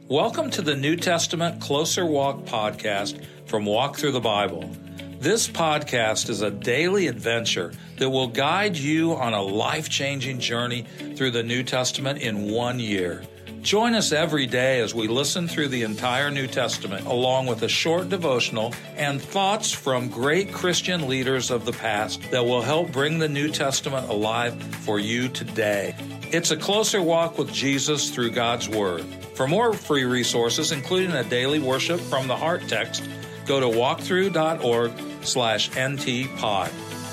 Welcome to the New Testament Closer Walk podcast from Walk Through the Bible. This podcast is a daily adventure that will guide you on a life-changing journey through the New Testament in 1 year. Join us every day as we listen through the entire New Testament, along with a short devotional and thoughts from great Christian leaders of the past that will help bring the New Testament alive for you today. It's a closer walk with Jesus through God's Word. For more free resources, including a daily worship from the Heart text, go to walkthrough.org/ntpod.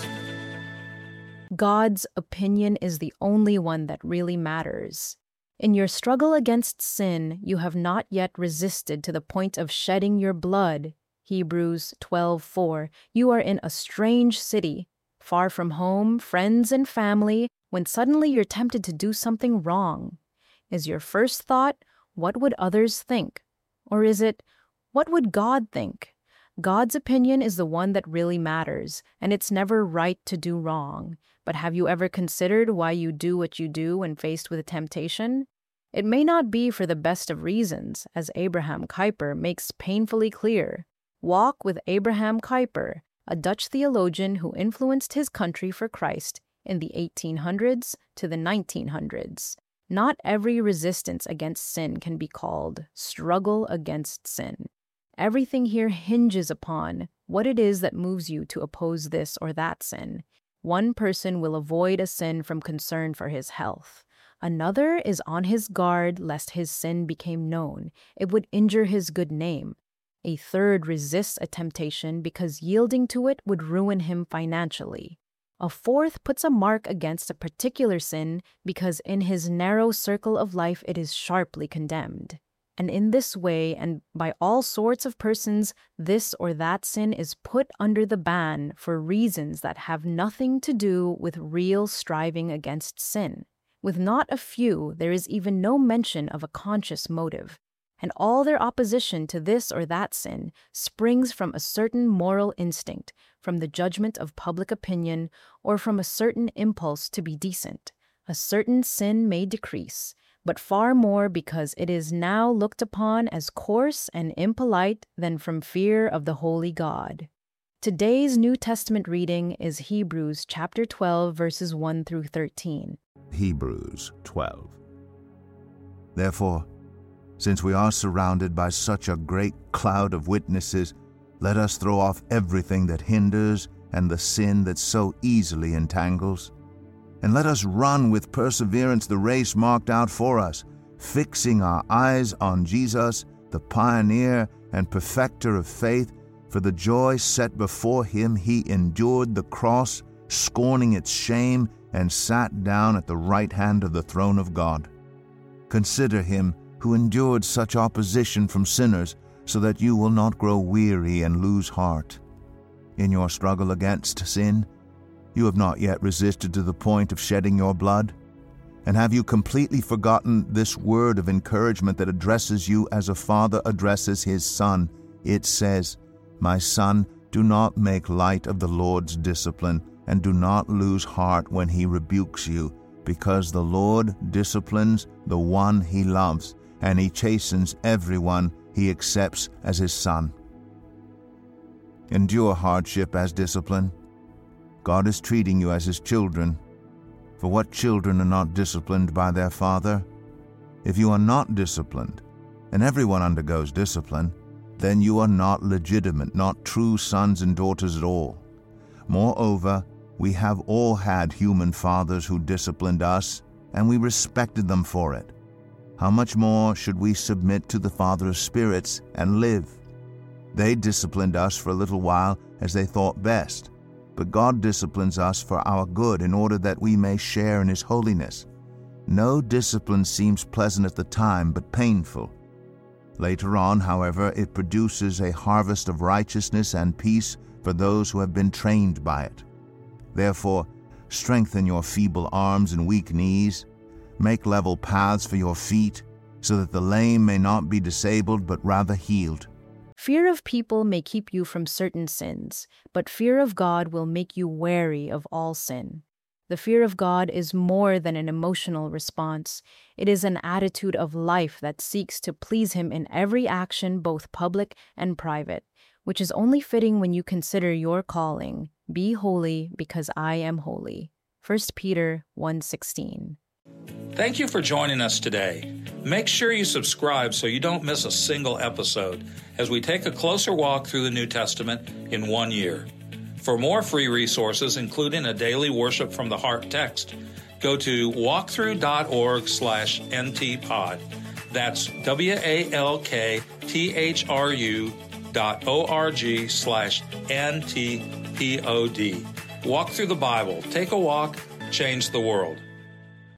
God's opinion is the only one that really matters. In your struggle against sin, you have not yet resisted to the point of shedding your blood. Hebrews 12:4. You are in a strange city, far from home, friends, and family, when suddenly you're tempted to do something wrong. Is your first thought, what would others think? Or is it, what would God think? God's opinion is the one that really matters, and it's never right to do wrong. But have you ever considered why you do what you do when faced with a temptation? It may not be for the best of reasons, as Abraham Kuyper makes painfully clear. Walk with Abraham Kuyper, a Dutch theologian who influenced his country for Christ in the 1800s to the 1900s. Not every resistance against sin can be called struggle against sin. Everything here hinges upon what it is that moves you to oppose this or that sin. One person will avoid a sin from concern for his health. Another is on his guard lest his sin became known. It would injure his good name. A third resists a temptation because yielding to it would ruin him financially. A fourth puts a mark against a particular sin because in his narrow circle of life it is sharply condemned. And in this way, and by all sorts of persons, this or that sin is put under the ban for reasons that have nothing to do with real striving against sin. With not a few, there is even no mention of a conscious motive, and all their opposition to this or that sin springs from a certain moral instinct, from the judgment of public opinion, or from a certain impulse to be decent. A certain sin may decrease, but far more because it is now looked upon as coarse and impolite than from fear of the holy God. Today's New Testament reading is Hebrews chapter 12, verses 1 through 13. Hebrews 12. Therefore, since we are surrounded by such a great cloud of witnesses, let us throw off everything that hinders and the sin that so easily entangles. And let us run with perseverance the race marked out for us, fixing our eyes on Jesus, the pioneer and perfecter of faith. For the joy set before him he endured the cross, scorning its shame, and sat down at the right hand of the throne of God. Consider him who endured such opposition from sinners, so that you will not grow weary and lose heart. In your struggle against sin, you have not yet resisted to the point of shedding your blood? And have you completely forgotten this word of encouragement that addresses you as a father addresses his son? It says, "My son, do not make light of the Lord's discipline, and do not lose heart when he rebukes you, because the Lord disciplines the one he loves, and he chastens everyone he accepts as his son." Endure hardship as discipline. God is treating you as his children. For what children are not disciplined by their father? If you are not disciplined, and everyone undergoes discipline, then you are not legitimate, not true sons and daughters at all. Moreover, we have all had human fathers who disciplined us, and we respected them for it. How much more should we submit to the Father of spirits and live? They disciplined us for a little while as they thought best, but God disciplines us for our good in order that we may share in his holiness. No discipline seems pleasant at the time, but painful. Later on, however, it produces a harvest of righteousness and peace for those who have been trained by it. Therefore, strengthen your feeble arms and weak knees. Make level paths for your feet, so that the lame may not be disabled, but rather healed. Fear of people may keep you from certain sins, but fear of God will make you wary of all sin. The fear of God is more than an emotional response. It is an attitude of life that seeks to please Him in every action, both public and private, which is only fitting when you consider your calling. Be holy because I am holy. 1 Peter 1:16. Thank you for joining us today. Make sure you subscribe so you don't miss a single episode as we take a closer walk through the New Testament in 1 year. For more free resources, including a daily Worship from the Heart text, go to walkthrough.org/ntpod. That's walktru.org/ntpod. Walk through the Bible. Take a walk. Change the world.